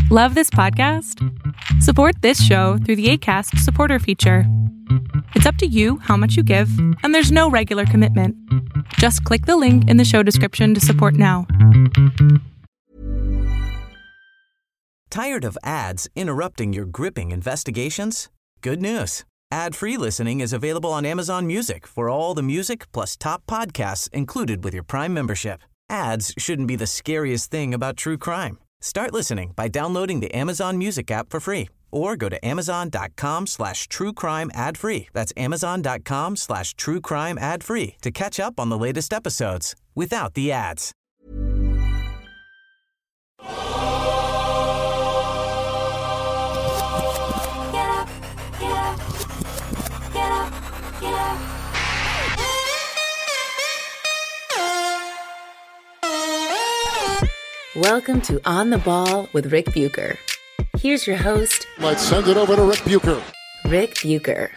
Love this podcast? Support this show through the Acast supporter feature. It's up to you how much you give, and there's no regular commitment. Just click the link in the show description to support now. Tired of ads interrupting your gripping investigations? Good news. Ad-free listening is available on Amazon Music for all the music plus top podcasts included with your Prime membership. Ads shouldn't be the scariest thing about true crime. Start listening by downloading the Amazon Music app for free or go to amazon.com/truecrime ad-free. That's amazon.com/truecrime ad-free to catch up on the latest episodes without the ads. Welcome to On the Ball with Rick Bucher. Here's your host. Let's send it over to Rick Bucher. Rick Bucher.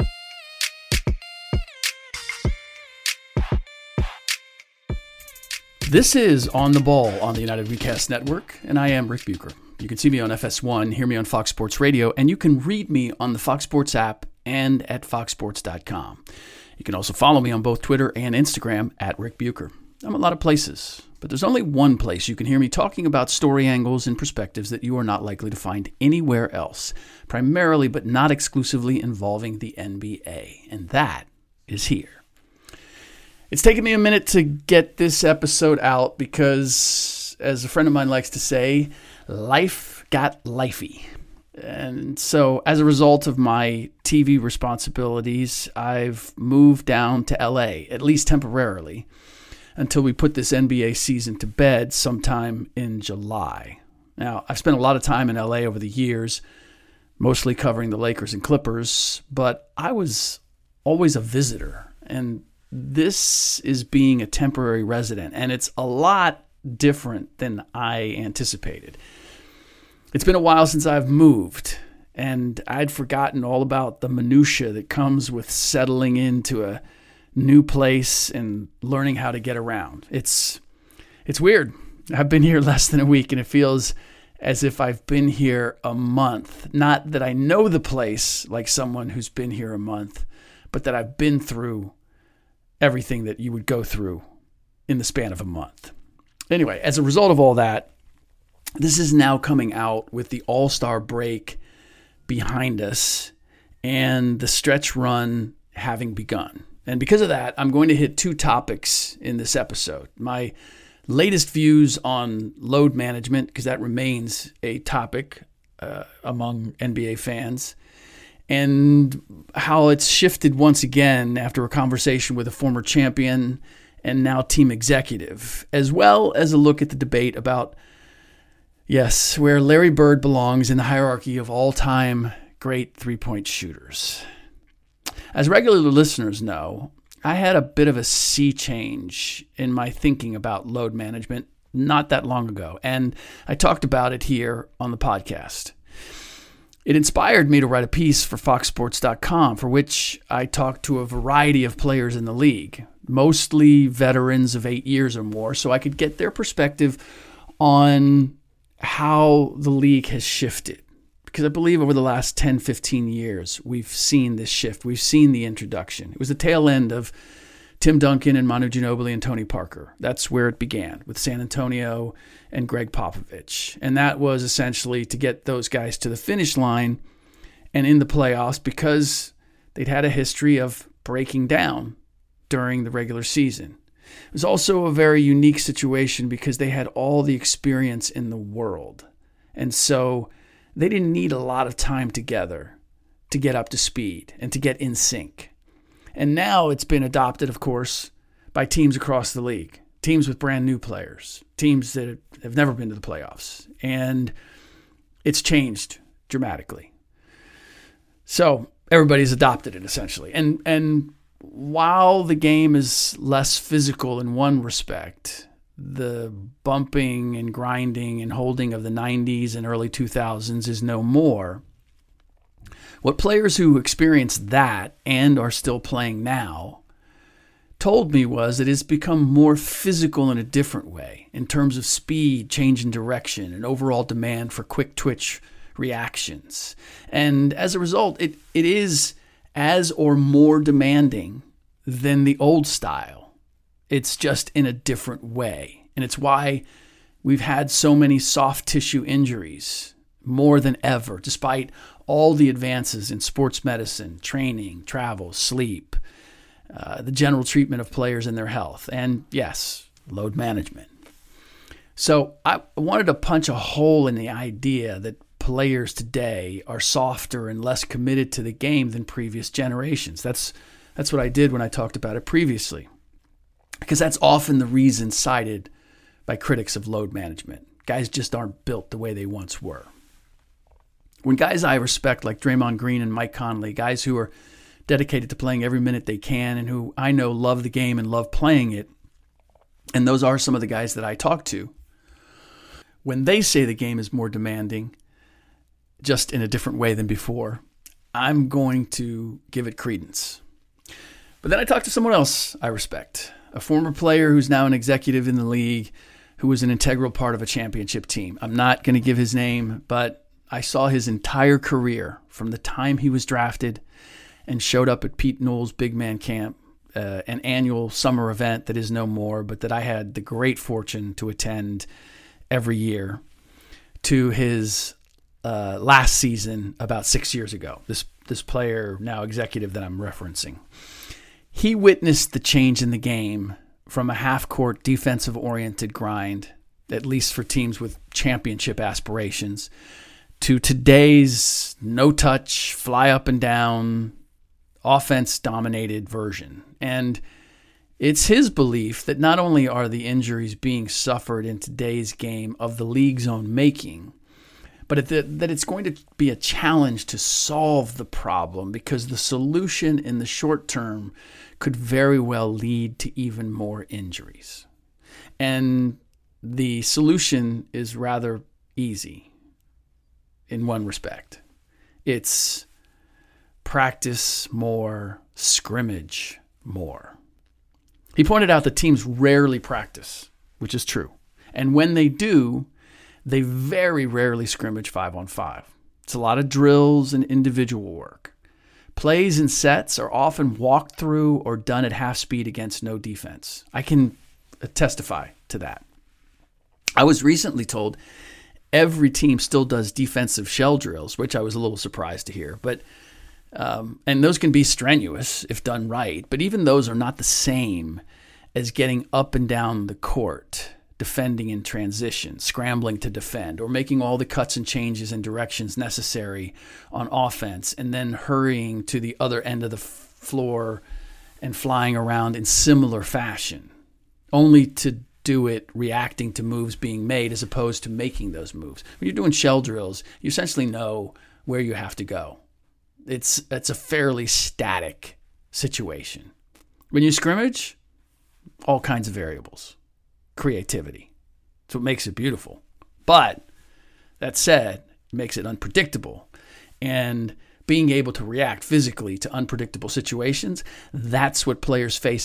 This is On the Ball on the United WeCast Network, and I am Rick Bucher. You can see me on FS1, hear me on Fox Sports Radio, and you can read me on the Fox Sports app and at foxsports.com. You can also follow me on both Twitter and Instagram at Rick Bucher. I'm a lot of places, but there's only one place you can hear me talking about story angles and perspectives that you are not likely to find anywhere else, primarily but not exclusively involving the NBA, and that is here. It's taken me a minute to get this episode out because, as a friend of mine likes to say, life got lifey. And so as a result of my TV responsibilities, I've moved down to LA, at least temporarily, until we put this NBA season to bed sometime in July. Now, I've spent a lot of time in LA over the years, mostly covering the Lakers and Clippers, but I was always a visitor, and this is being a temporary resident, and it's a lot different than I anticipated. It's been a while since I've moved, and I'd forgotten all about the minutia that comes with settling into a new place and learning how to get around. It's weird. I've been here less than a week, and it feels as if I've been here a month. Not that I know the place like someone who's been here a month, but that I've been through everything that you would go through in the span of a month. Anyway, as a result of all that, this is now coming out with the All-Star break behind us and the stretch run having begun. And because of that, I'm going to hit two topics in this episode. My latest views on load management, because that remains a topic among NBA fans, and how it's shifted once again after a conversation with a former champion and now team executive, as well as a look at the debate about, yes, where Larry Bird belongs in the hierarchy of all-time great three-point shooters. As regular listeners know, I had a bit of a sea change in my thinking about load management not that long ago, and I talked about it here on the podcast. It inspired me to write a piece for foxsports.com, for which I talked to a variety of players in the league, mostly veterans of 8 years or more, so I could get their perspective on how the league has shifted. Because I believe over the last 10, 15 years, we've seen this shift. We've seen the introduction. It was the tail end of Tim Duncan and Manu Ginobili and Tony Parker. That's where it began, with San Antonio and Greg Popovich. And that was essentially to get those guys to the finish line and in the playoffs, because they'd had a history of breaking down during the regular season. It was also a very unique situation because they had all the experience in the world. And so they didn't need a lot of time together to get up to speed and to get in sync. And now it's been adopted, of course, by teams across the league, teams with brand new players, teams that have never been to the playoffs. And it's changed dramatically. So everybody's adopted it, essentially. And while the game is less physical in one respect, the bumping and grinding and holding of the 90s and early 2000s is no more. What players who experienced that and are still playing now told me was that it's become more physical in a different way in terms of speed, change in direction, and overall demand for quick twitch reactions. And as a result, it is as or more demanding than the old style. It's just in a different way. And it's why we've had so many soft tissue injuries more than ever, despite all the advances in sports medicine, training, travel, sleep, the general treatment of players and their health, and yes, load management. So I wanted to punch a hole in the idea that players today are softer and less committed to the game than previous generations. That's what I did when I talked about it previously, because that's often the reason cited by critics of load management. Guys just aren't built the way they once were. When guys I respect like Draymond Green and Mike Conley, guys who are dedicated to playing every minute they can and who I know love the game and love playing it, and those are some of the guys that I talk to, when they say the game is more demanding, just in a different way than before, I'm going to give it credence. But then I talked to someone else I respect, a former player who's now an executive in the league, who was an integral part of a championship team. I'm not going to give his name, but I saw his entire career from the time he was drafted and showed up at Pete Newell's Big Man Camp, an annual summer event that is no more, but that I had the great fortune to attend every year, to his last season about 6 years ago. This player, now executive that I'm referencing. He witnessed the change in the game from a half-court defensive-oriented grind, at least for teams with championship aspirations, to today's no-touch, fly up and down, offense-dominated version. And it's his belief that not only are the injuries being suffered in today's game of the league's own making, but that it's going to be a challenge to solve the problem, because the solution in the short term could very well lead to even more injuries. And the solution is rather easy in one respect. It's practice more, scrimmage more. He pointed out that teams rarely practice, which is true. And when they do, they very rarely scrimmage 5-on-5. It's a lot of drills and individual work. Plays and sets are often walked through or done at half speed against no defense. I can testify to that. I was recently told every team still does defensive shell drills, which I was a little surprised to hear. But and those can be strenuous if done right, but even those are not the same as getting up and down the court, defending in transition, scrambling to defend, or making all the cuts and changes and directions necessary on offense, and then hurrying to the other end of the floor and flying around in similar fashion, only to do it reacting to moves being made as opposed to making those moves. When you're doing shell drills, you essentially know where you have to go. It's a fairly static situation. When you scrimmage, all kinds of variables. Creativity. That's what makes it beautiful. But that said, it makes it unpredictable. And being able to react physically to unpredictable situations, that's what players face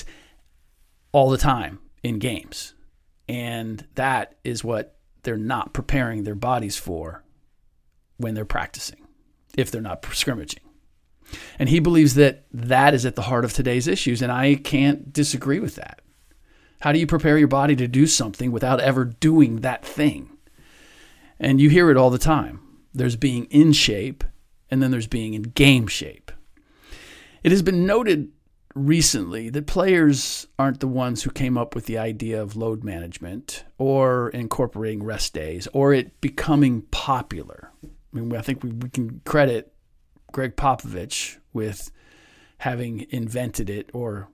all the time in games. And that is what they're not preparing their bodies for when they're practicing, if they're not scrimmaging. And he believes that that is at the heart of today's issues, and I can't disagree with that. How do you prepare your body to do something without ever doing that thing? And you hear it all the time. There's being in shape, and then there's being in game shape. It has been noted recently that players aren't the ones who came up with the idea of load management or incorporating rest days or it becoming popular. I mean, I think we can credit Greg Popovich with having invented it or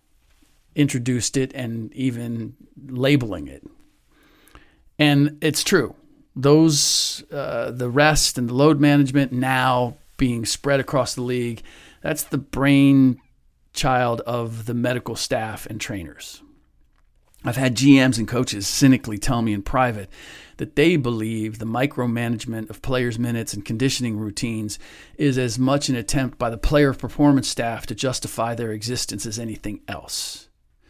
introduced it and even labeling it. And it's true. Those, the rest and the load management now being spread across the league, that's the brainchild of the medical staff and trainers. I've had GMs and coaches cynically tell me in private that they believe the micromanagement of players' minutes and conditioning routines is as much an attempt by the player performance staff to justify their existence as anything else.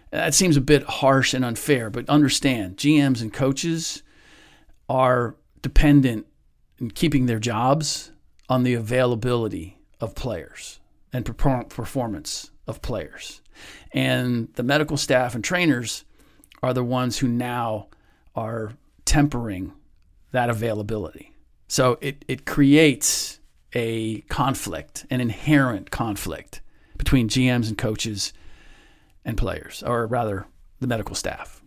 That seems a bit harsh and unfair, but understand, GMs and coaches are dependent in keeping their jobs on the availability of players and performance of players. And the medical staff and trainers are the ones who now are tempering that availability. So it creates a conflict, an inherent conflict between GMs and coaches and players, or rather the medical staff.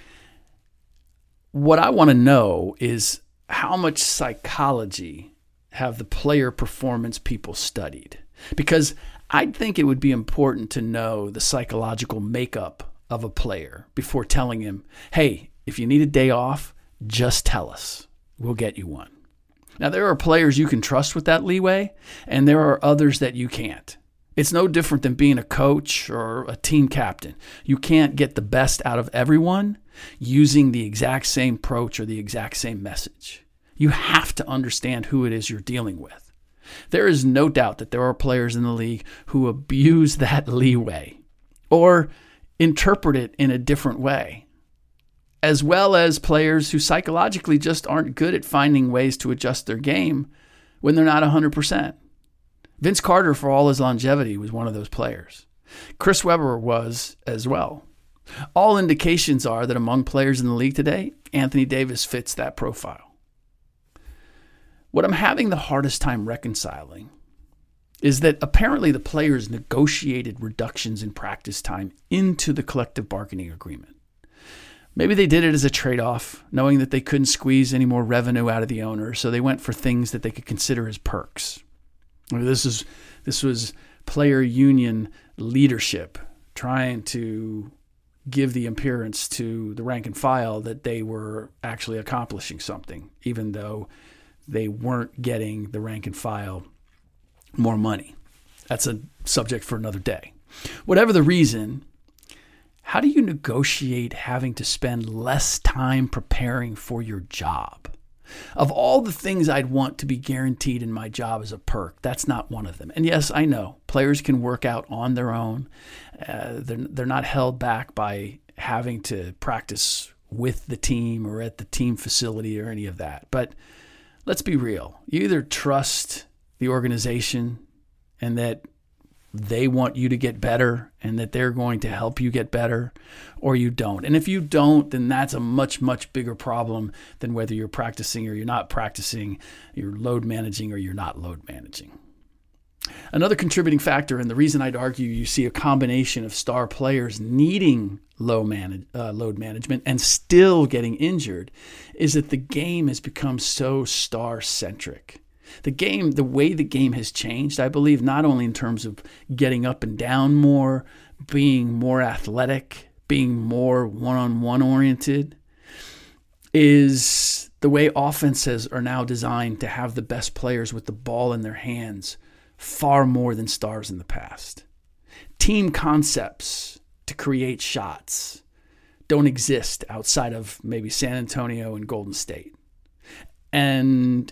What I want to know is how much psychology have the player performance people studied? Because I think it would be important to know the psychological makeup of a player before telling him, hey, if you need a day off, just tell us. We'll get you one. Now, there are players you can trust with that leeway, and there are others that you can't. It's no different than being a coach or a team captain. You can't get the best out of everyone using the exact same approach or the exact same message. You have to understand who it is you're dealing with. There is no doubt that there are players in the league who abuse that leeway or interpret it in a different way, as well as players who psychologically just aren't good at finding ways to adjust their game when they're not 100%. Vince Carter, for all his longevity, was one of those players. Chris Webber was as well. All indications are that among players in the league today, Anthony Davis fits that profile. What I'm having the hardest time reconciling is that apparently the players negotiated reductions in practice time into the collective bargaining agreement. Maybe they did it as a trade-off, knowing that they couldn't squeeze any more revenue out of the owner, so they went for things that they could consider as perks. This was player union leadership trying to give the appearance to the rank and file that they were actually accomplishing something, even though they weren't getting the rank and file more money. That's a subject for another day. Whatever the reason, how do you negotiate having to spend less time preparing for your job? Of all the things I'd want to be guaranteed in my job as a perk, that's not one of them. And yes, I know players can work out on their own. They're not held back by having to practice with the team or at the team facility or any of that. But let's be real. You either trust the organization and that they want you to get better and that they're going to help you get better, or you don't. And if you don't, then that's a much, much bigger problem than whether you're practicing or you're not practicing, you're load managing or you're not load managing. Another contributing factor, and the reason I'd argue you see a combination of star players needing load management and still getting injured, is that the game has become so star-centric. The way the game has changed, I believe, not only in terms of getting up and down more, being more athletic, being more one-on-one oriented, is the way offenses are now designed to have the best players with the ball in their hands far more than stars in the past. Team concepts to create shots don't exist outside of maybe San Antonio and Golden State. And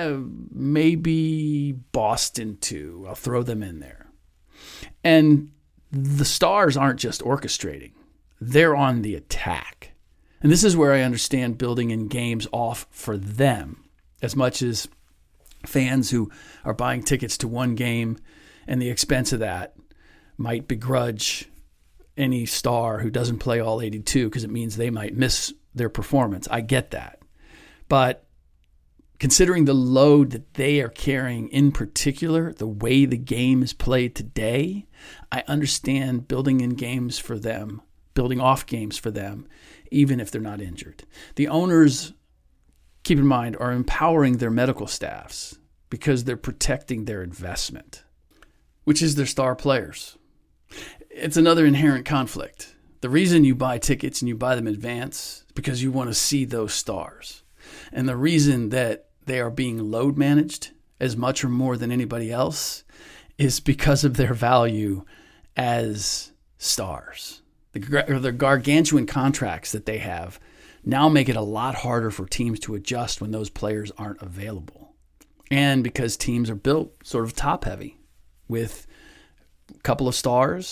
maybe Boston too. I'll throw them in there. And the stars aren't just orchestrating. They're on the attack. And this is where I understand building in games off for them as much as fans who are buying tickets to one game and the expense of that might begrudge any star who doesn't play all 82 because it means they might miss their performance. I get that. But considering the load that they are carrying, in particular, the way the game is played today, I understand building in games for them, building off games for them, even if they're not injured. The owners, keep in mind, are empowering their medical staffs because they're protecting their investment, which is their star players. It's another inherent conflict. The reason you buy tickets and you buy them in advance is because you want to see those stars. And the reason that they are being load managed as much or more than anybody else is because of their value as stars. The gargantuan contracts that they have now make it a lot harder for teams to adjust when those players aren't available. And because teams are built sort of top heavy with a couple of stars,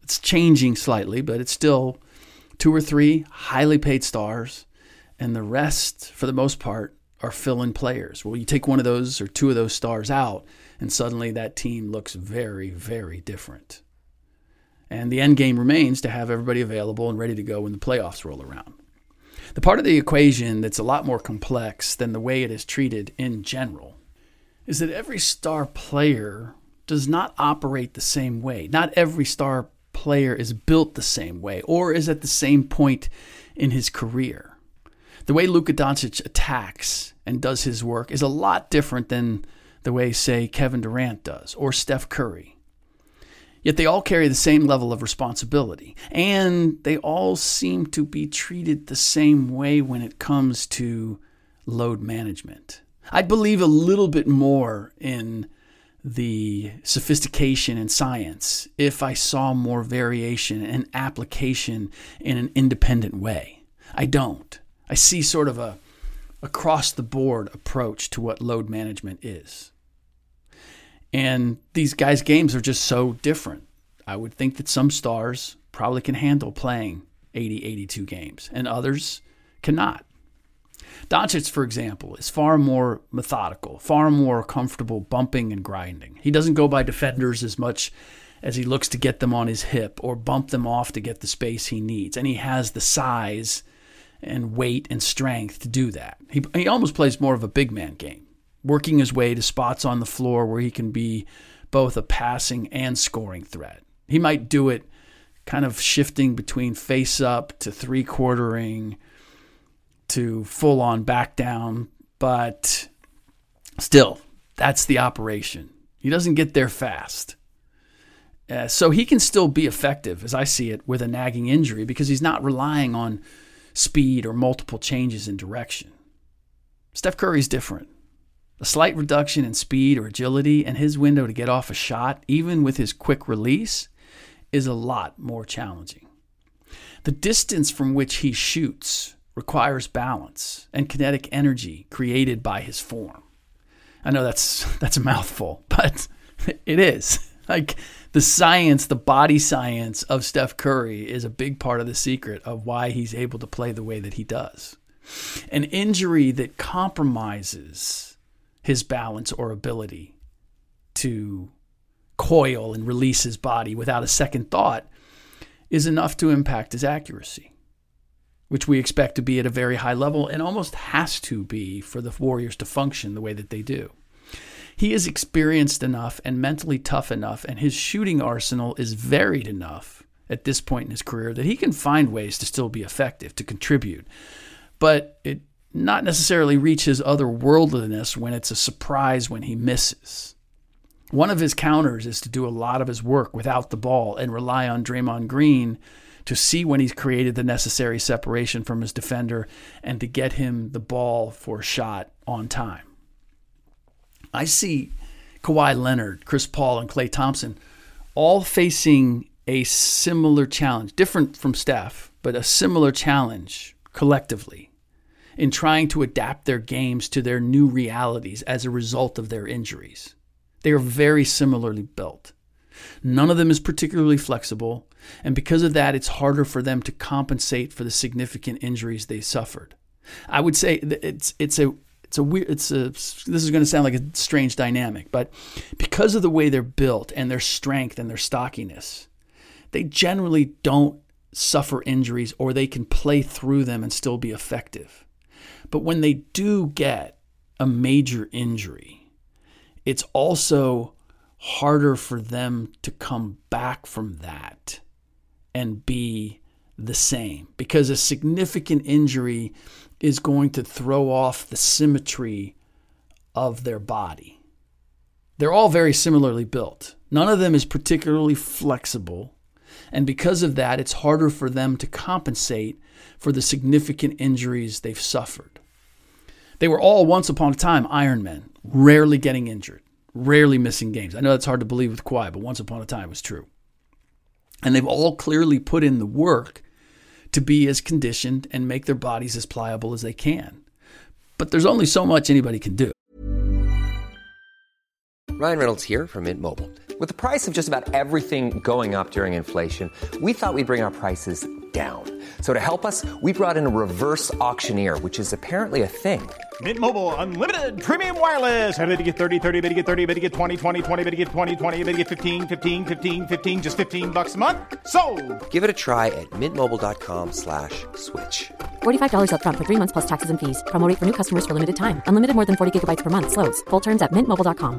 It's changing slightly, but it's still 2 or 3 highly paid stars, and the rest, for the most part, are fill-in players. Well, you take one of those or 2 of those stars out, and suddenly that team looks very, very different. And the end game remains to have everybody available and ready to go when the playoffs roll around. The part of the equation that's a lot more complex than the way it is treated in general is that every star player does not operate the same way. Not every star player is built the same way or is at the same point in his career. The way Luka Doncic attacks and does his work is a lot different than the way, say, Kevin Durant does or Steph Curry. Yet they all carry the same level of responsibility, and they all seem to be treated the same way when it comes to load management. I'd believe a little bit more in the sophistication in science if I saw more variation and application in an independent way. I don't. I see sort of a across-the-board approach to what load management is. And these guys' games are just so different. I would think that some stars probably can handle playing 80, 82 games, and others cannot. Doncic, for example, is far more methodical, far more comfortable bumping and grinding. He doesn't go by defenders as much as he looks to get them on his hip or bump them off to get the space he needs. And he has the size and weight and strength to do that. He almost plays more of a big man game, working his way to spots on the floor where he can be both a passing and scoring threat. He might do it kind of shifting between face up to 3-quartering to full on back down, but still, that's the operation. He doesn't get there fast. So he can still be effective, as I see it, with a nagging injury because he's not relying on speed or multiple changes in direction. Steph Curry's different. A slight reduction in speed or agility and his window to get off a shot, even with his quick release, is a lot more challenging. The distance from which he shoots requires balance and kinetic energy created by his form. I know that's a mouthful, but it is. Like the science, the body science of Steph Curry is a big part of the secret of why he's able to play the way that he does. An injury that compromises his balance or ability to coil and release his body without a second thought is enough to impact his accuracy, which we expect to be at a very high level and almost has to be for the Warriors to function the way that they do. He is experienced enough and mentally tough enough, and his shooting arsenal is varied enough at this point in his career that he can find ways to still be effective, to contribute, but it not necessarily reach his otherworldliness when it's a surprise when he misses. One of his counters is to do a lot of his work without the ball and rely on Draymond Green to see when he's created the necessary separation from his defender and to get him the ball for a shot on time. I see Kawhi Leonard, Chris Paul, and Klay Thompson all facing a similar challenge, different from Steph, but a similar challenge collectively in trying to adapt their games to their new realities as a result of their injuries. They are very similarly built. None of them is particularly flexible, and because of that, it's harder for them to compensate for the significant injuries they suffered. I would say that this is going to sound like a strange dynamic, but because of the way they're built and their strength and their stockiness, they generally don't suffer injuries or they can play through them and still be effective. But when they do get a major injury, it's also harder for them to come back from that and be the same, because a significant injury is going to throw off the symmetry of their body. They're all very similarly built. None of them is particularly flexible, and because of that, it's harder for them to compensate for the significant injuries they've suffered. They were all once upon a time Ironmen, rarely getting injured, rarely missing games. I know that's hard to believe with Kawhi, but once upon a time it was true. And they've all clearly put in the work to be as conditioned and make their bodies as pliable as they can. But there's only so much anybody can do. Ryan Reynolds here from Mint Mobile. With the price of just about everything going up during inflation, we thought we'd bring our prices down. So to help us, we brought in a reverse auctioneer, which is apparently a thing. Mint Mobile Unlimited Premium Wireless. How to get 30, 30, bit to get 30, bit to get 20, 20, 20, bit to get 20, 20, bit to get 15, 15, 15, 15, just $15 a month? Sold! Give it a try at mintmobile.com/switch. $45 up front for 3 months plus taxes and fees. Promo rate for new customers for limited time. Unlimited more than 40 gigabytes per month. Slows full terms at mintmobile.com.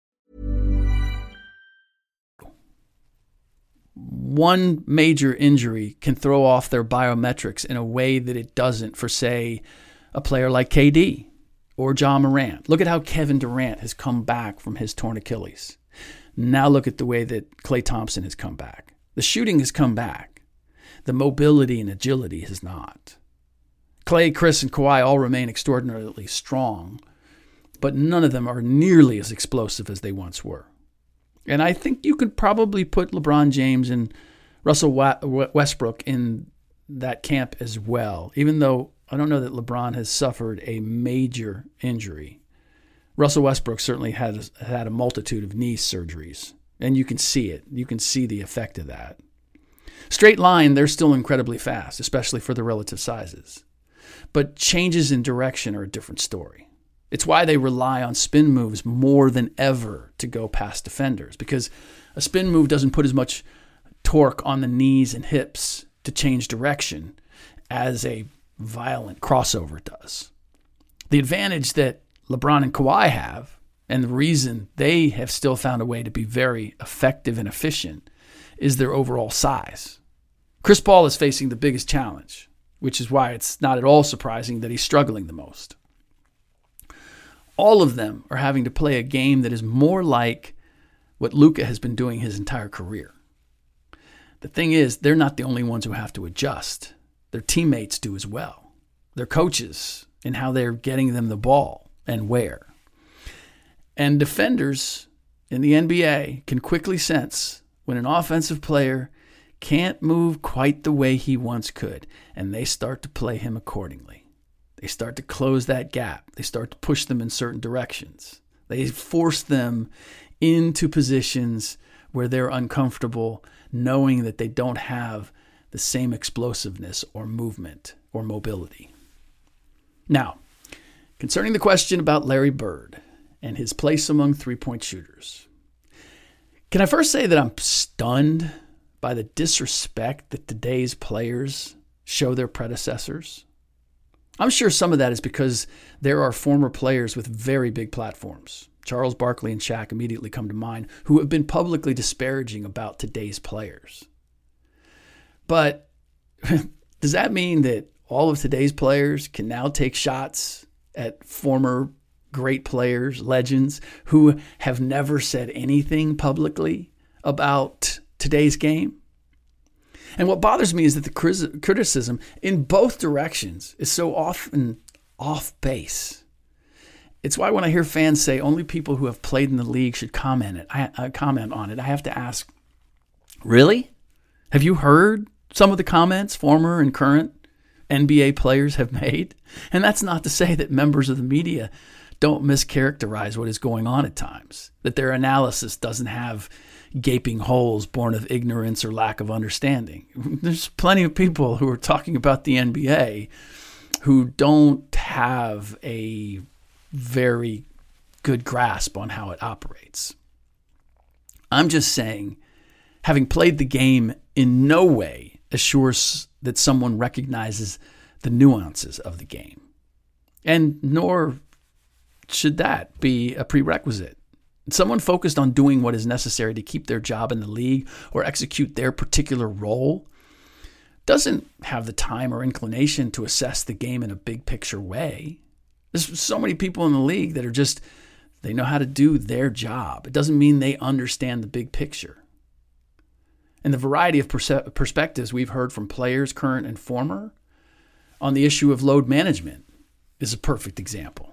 One major injury can throw off their biometrics in a way that it doesn't for, say, a player like KD or John Morant. Look at how Kevin Durant has come back from his torn Achilles. Now look at the way that Klay Thompson has come back. The shooting has come back. The mobility and agility has not. Klay, Chris, and Kawhi all remain extraordinarily strong, but none of them are nearly as explosive as they once were. And I think you could probably put LeBron James and Russell Westbrook in that camp as well, even though I don't know that LeBron has suffered a major injury. Russell Westbrook certainly had a multitude of knee surgeries, and you can see it. You can see the effect of that. Straight line, they're still incredibly fast, especially for their relative sizes. But changes in direction are a different story. It's why they rely on spin moves more than ever to go past defenders, because a spin move doesn't put as much torque on the knees and hips to change direction as a violent crossover does. The advantage that LeBron and Kawhi have, and the reason they have still found a way to be very effective and efficient, is their overall size. Chris Paul is facing the biggest challenge, which is why it's not at all surprising that he's struggling the most. All of them are having to play a game that is more like what Luka has been doing his entire career. The thing is, they're not the only ones who have to adjust. Their teammates do as well. Their coaches and how they're getting them the ball and where. And defenders in the NBA can quickly sense when an offensive player can't move quite the way he once could, and they start to play him accordingly. They start to close that gap. They start to push them in certain directions. They force them into positions where they're uncomfortable, knowing that they don't have the same explosiveness or movement or mobility. Now, concerning the question about Larry Bird and his place among three-point shooters, can I first say that I'm stunned by the disrespect that today's players show their predecessors? I'm sure some of that is because there are former players with very big platforms. Charles Barkley and Shaq immediately come to mind, who have been publicly disparaging about today's players. But does that mean that all of today's players can now take shots at former great players, legends, who have never said anything publicly about today's game? And what bothers me is that the criticism in both directions is so often off base. It's why when I hear fans say only people who have played in the league should comment on it, I have to ask, really? Have you heard some of the comments former and current NBA players have made? And that's not to say that members of the media don't mischaracterize what is going on at times, that their analysis doesn't have gaping holes born of ignorance or lack of understanding. There's plenty of people who are talking about the NBA who don't have a very good grasp on how it operates. I'm just saying, having played the game in no way assures that someone recognizes the nuances of the game. And nor should that be a prerequisite. Someone focused on doing what is necessary to keep their job in the league or execute their particular role doesn't have the time or inclination to assess the game in a big picture way. There's so many people in the league that are just, they know how to do their job. It doesn't mean they understand the big picture. And the variety of perspectives we've heard from players, current and former, on the issue of load management is a perfect example.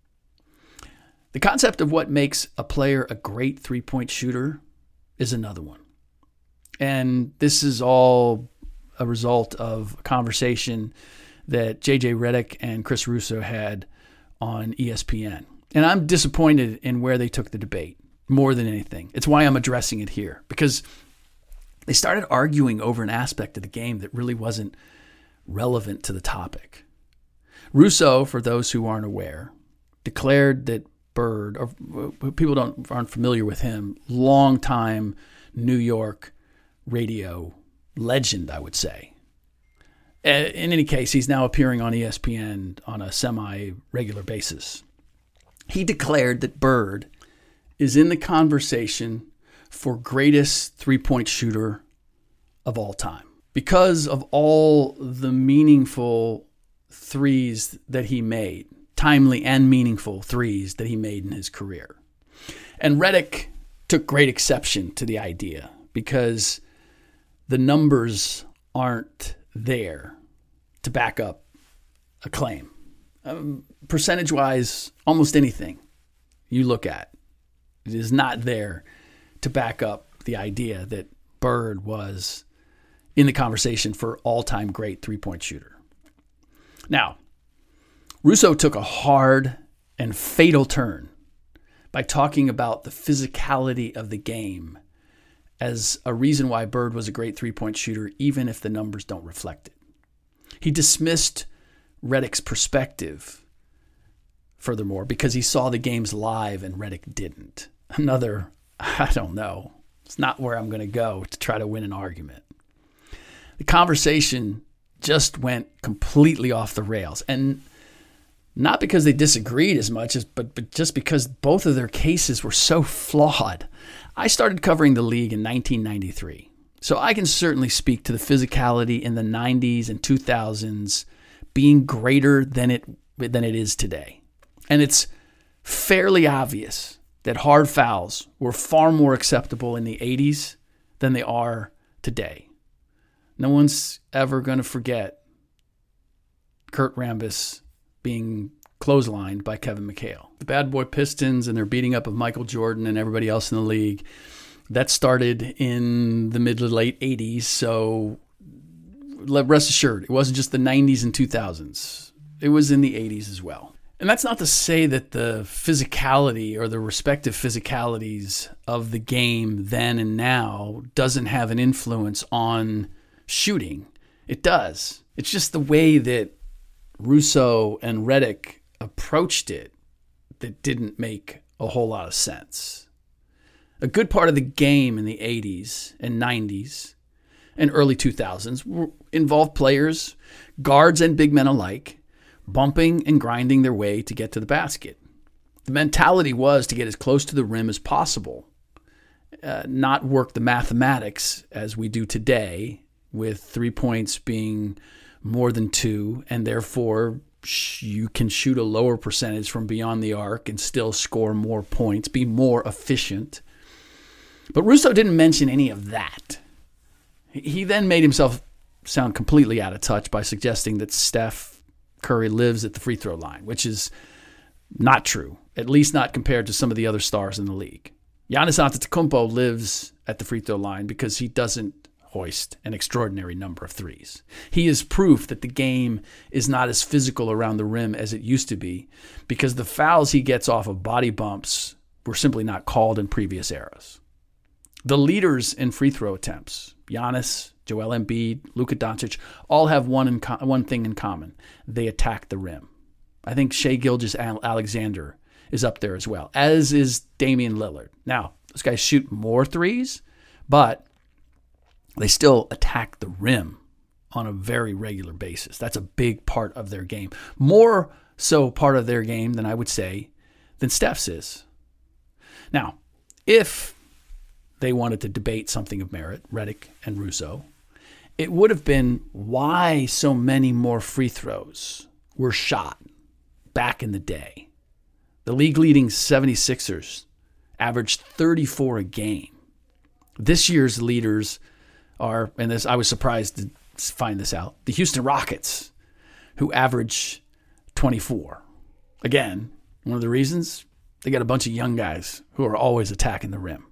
The concept of what makes a player a great three-point shooter is another one. And this is all a result of a conversation that J.J. Redick and Chris Russo had on ESPN. And I'm disappointed in where they took the debate. more than anything. It's why I'm addressing it here, because they started arguing over an aspect of the game that really wasn't relevant to the topic. Russo, for those who aren't aware, declared that Bird, or people aren't familiar with him, longtime New York radio legend, I would say. In any case, he's now appearing on ESPN on a semi-regular basis. He declared that Bird is in the conversation for greatest three-point shooter of all time because of all the meaningful threes that he made, timely and meaningful threes that he made in his career. And Redick took great exception to the idea because the numbers aren't there to back up a claim. Percentage-wise, almost anything you look at, it is not there to back up the idea that Bird was in the conversation for all-time great three-point shooter. Now, Russo took a hard and fatal turn by talking about the physicality of the game as a reason why Bird was a great three-point shooter, even if the numbers don't reflect it. He dismissed Redick's perspective, furthermore, because he saw the games live and Redick didn't. Another, I don't know, it's not where I'm going to go to try to win an argument. The conversation just went completely off the rails, and not because they disagreed as much as, but just because both of their cases were so flawed. I started covering the league in 1993, so I can certainly speak to the physicality in the 90s and 2000s being greater than it is today. And it's fairly obvious that hard fouls were far more acceptable in the 80s than they are today. No one's ever going to forget Kurt Rambis being clotheslined by Kevin McHale. The Bad Boy Pistons and their beating up of Michael Jordan and everybody else in the league, that started in the mid to late 80s, so rest assured, it wasn't just the 90s and 2000s. It was in the 80s as well. And that's not to say that the physicality or the respective physicalities of the game then and now doesn't have an influence on shooting. It does. It's just the way that Russo and Redick approached it that didn't make a whole lot of sense. A good part of the game in the 80s and 90s and early 2000s involved players, guards and big men alike, bumping and grinding their way to get to the basket. The mentality was to get as close to the rim as possible, not work the mathematics as we do today, with 3 points being more than two, and therefore you can shoot a lower percentage from beyond the arc and still score more points, be more efficient. But Russo didn't mention any of that. He then made himself sound completely out of touch by suggesting that Steph Curry lives at the free throw line, which is not true, at least not compared to some of the other stars in the league. Giannis Antetokounmpo lives at the free throw line because he doesn't hoist an extraordinary number of threes. He is proof that the game is not as physical around the rim as it used to be because the fouls he gets off of body bumps were simply not called in previous eras. The leaders in free throw attempts, Giannis, Joel Embiid, Luka Doncic, all have one thing in common. They attack the rim. I think Shai Gilgeous-Alexander is up there as well, as is Damian Lillard. Now, those guys shoot more threes, but they still attack the rim on a very regular basis. That's a big part of their game. More so part of their game than I would say than Steph's is. Now, if they wanted to debate something of merit, Redick and Russo, it would have been why so many more free throws were shot back in the day. The league-leading 76ers averaged 34 a game. This year's leaders are, and this I was surprised to find this out, the Houston Rockets, who average 24. Again, one of the reasons, they got a bunch of young guys who are always attacking the rim.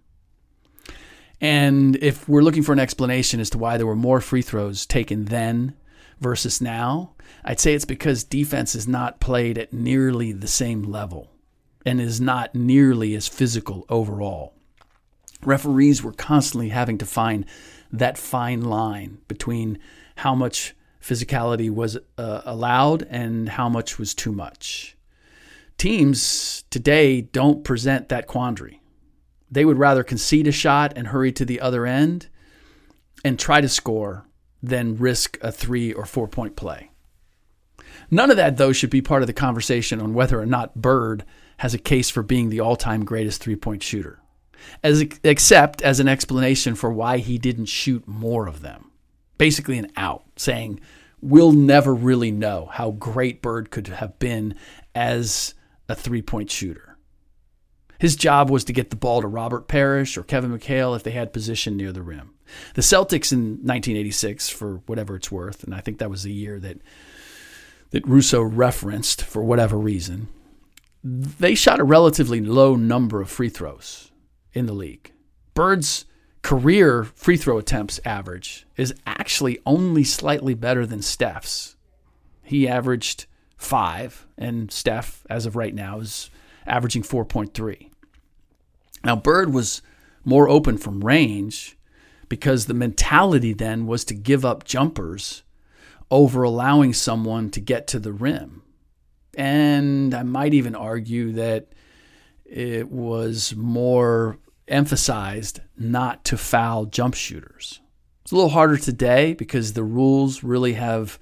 And if we're looking for an explanation as to why there were more free throws taken then versus now, I'd say it's because defense is not played at nearly the same level and is not nearly as physical overall. Referees were constantly having to find that fine line between how much physicality was allowed and how much was too much. Teams today don't present that quandary. They would rather concede a shot and hurry to the other end and try to score than risk a 3 or 4 point play. None of that, though, should be part of the conversation on whether or not Bird has a case for being the all-time greatest three-point shooter, except as an explanation for why he didn't shoot more of them. Basically an out, saying, we'll never really know how great Bird could have been as a three-point shooter. His job was to get the ball to Robert Parrish or Kevin McHale if they had position near the rim. The Celtics in 1986, for whatever it's worth, and I think that was the year that Russo referenced for whatever reason, they shot a relatively low number of free throws in the league. Bird's career free throw attempts average is actually only slightly better than Steph's. He averaged 5, and Steph, as of right now, is averaging 4.3. Now, Bird was more open from range because the mentality then was to give up jumpers over allowing someone to get to the rim. And I might even argue that it was more emphasized not to foul jump shooters. It's a little harder today because the rules really have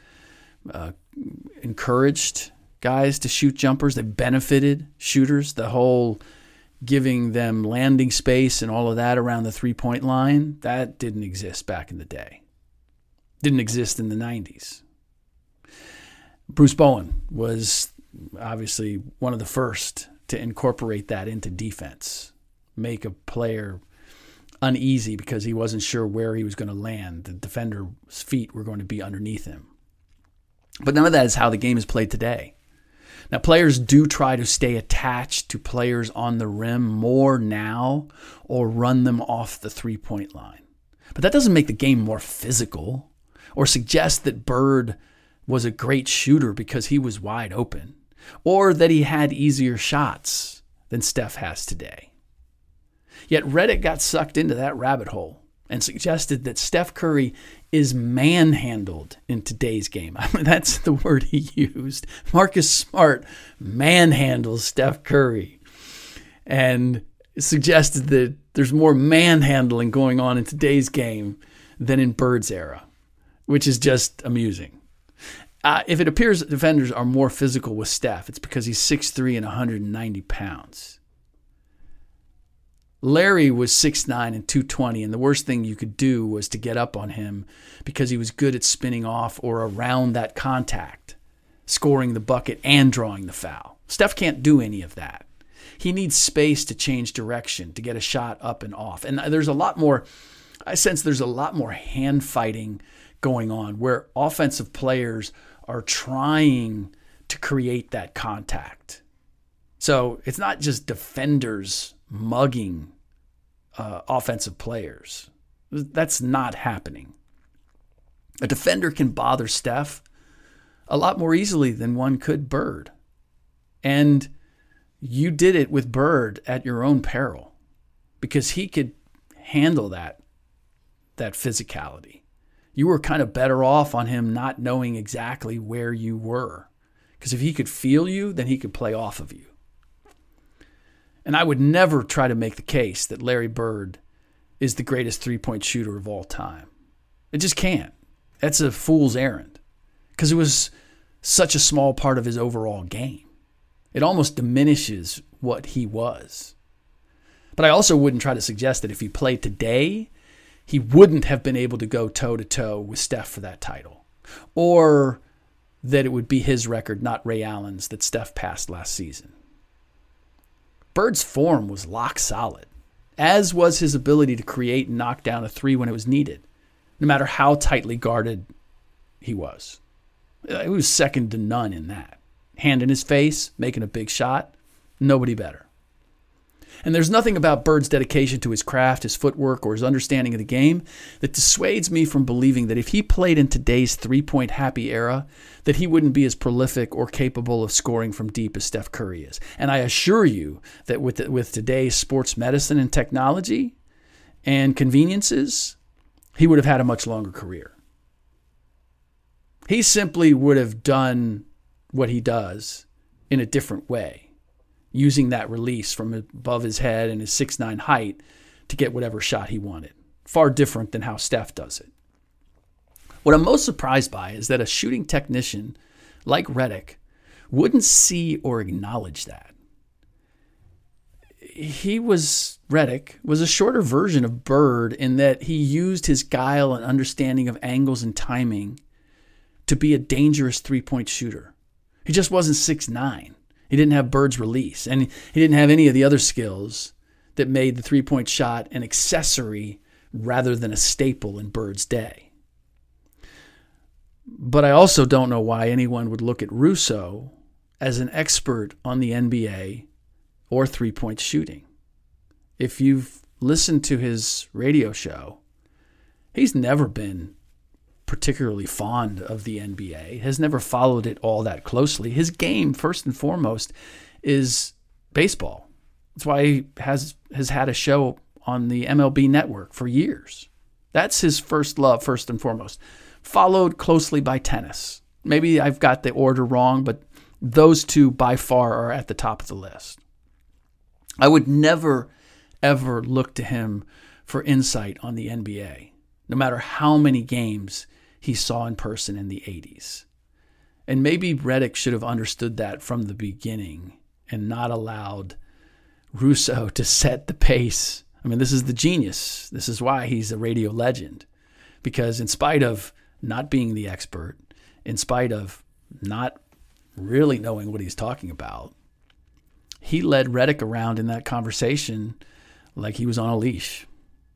encouraged guys to shoot jumpers. They benefited shooters. The whole giving them landing space and all of that around the three-point line, that didn't exist back in the day. Didn't exist in the 90s. Bruce Bowen was obviously one of the first to incorporate that into defense, make a player uneasy because he wasn't sure where he was going to land. The defender's feet were going to be underneath him. But none of that is how the game is played today. Now, players do try to stay attached to players on the rim more now or run them off the three-point line. But that doesn't make the game more physical or suggest that Bird was a great shooter because he was wide open or that he had easier shots than Steph has today. Yet Reddit got sucked into that rabbit hole and suggested that Steph Curry is manhandled in today's game. I mean, that's the word he used. Marcus Smart manhandles Steph Curry and suggested that there's more manhandling going on in today's game than in Bird's era, which is just amusing. If it appears that defenders are more physical with Steph, it's because he's 6'3" and 190 pounds. Larry was 6'9" and 220, and the worst thing you could do was to get up on him because he was good at spinning off or around that contact, scoring the bucket and drawing the foul. Steph can't do any of that. He needs space to change direction, to get a shot up and off. And there's a lot more, I sense there's a lot more hand fighting going on where offensive players are trying to create that contact. So it's not just defenders mugging offensive players. That's not happening. A defender can bother Steph a lot more easily than one could Bird. And you did it with Bird at your own peril because he could handle that physicality. You were kind of better off on him not knowing exactly where you were. Because if he could feel you, then he could play off of you. And I would never try to make the case that Larry Bird is the greatest three-point shooter of all time. It just can't. That's a fool's errand because it was such a small part of his overall game. It almost diminishes what he was. But I also wouldn't try to suggest that if he played today, he wouldn't have been able to go toe-to-toe with Steph for that title. Or that it would be his record, not Ray Allen's, that Steph passed last season. Bird's form was lock solid, as was his ability to create and knock down a three when it was needed, no matter how tightly guarded he was. He was second to none in that. Hand in his face, making a big shot, nobody better. And there's nothing about Bird's dedication to his craft, his footwork, or his understanding of the game that dissuades me from believing that if he played in today's three-point happy era, that he wouldn't be as prolific or capable of scoring from deep as Steph Curry is. And I assure you that with today's sports medicine and technology and conveniences, he would have had a much longer career. He simply would have done what he does in a different way, using that release from above his head and his 6'9" height to get whatever shot he wanted. Far different than how Steph does it. What I'm most surprised by is that a shooting technician like Redick wouldn't see or acknowledge that. Redick was a shorter version of Bird in that he used his guile and understanding of angles and timing to be a dangerous three-point shooter. He just wasn't 6'9". He didn't have Bird's release, and he didn't have any of the other skills that made the three-point shot an accessory rather than a staple in Bird's day. But I also don't know why anyone would look at Russo as an expert on the NBA or three-point shooting. If you've listened to his radio show, he's never been particularly fond of the NBA, has never followed it all that closely. His game, first and foremost, is baseball. That's why he has had a show on the MLB network for years. That's his first love, first and foremost. Followed closely by tennis. Maybe I've got the order wrong, but those two by far are at the top of the list. I would never, ever look to him for insight on the NBA, no matter how many games he saw in person in the 80s. And maybe Redick should have understood that from the beginning and not allowed Russo to set the pace. I mean, this is the genius. This is why he's a radio legend. Because in spite of not being the expert, in spite of not really knowing what he's talking about, he led Redick around in that conversation like he was on a leash.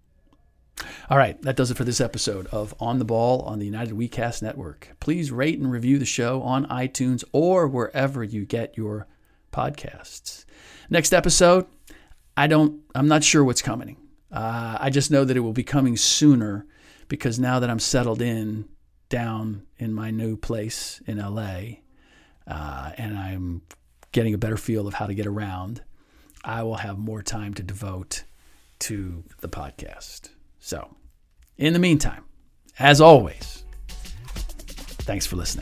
All right, that does it for this episode of On the Ball on the United WeCast Network. Please rate and review the show on iTunes or wherever you get your podcasts. Next episode, I'm not sure what's coming. I just know that it will be coming sooner because now that I'm settled down in my new place in LA, and I'm getting a better feel of how to get around, I will have more time to devote to the podcast. So, in the meantime, as always, thanks for listening.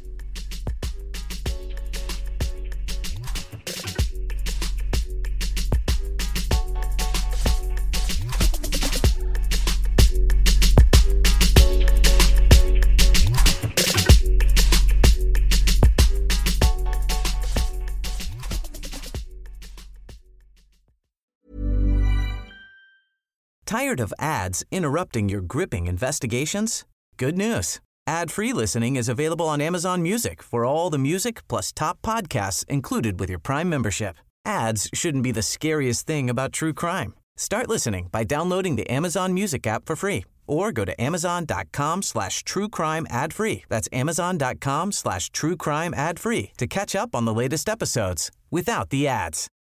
Tired of ads interrupting your gripping investigations? Good news. Ad-free listening is available on Amazon Music for all the music plus top podcasts included with your Prime membership. Ads shouldn't be the scariest thing about true crime. Start listening by downloading the Amazon Music app for free or go to amazon.com/truecrime ad-free. That's amazon.com/truecrime ad-free to catch up on the latest episodes without the ads.